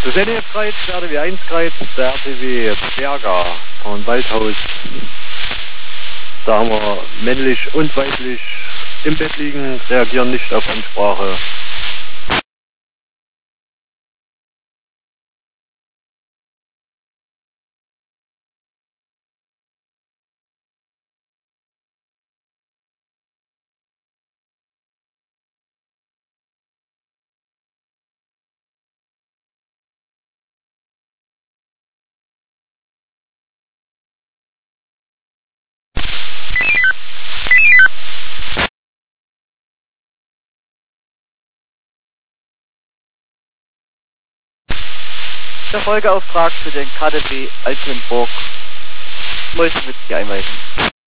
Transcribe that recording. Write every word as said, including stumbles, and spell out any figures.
Das N E F-Kreuz, der R T W eins Kreuz, der R T W Berger von Waldhaus. Da haben wir männlich und weiblich im Bett liegen, reagieren nicht auf Ansprache. Der Folgeauftrag für den K D W Altenburg. Mäusen wird sich einweisen.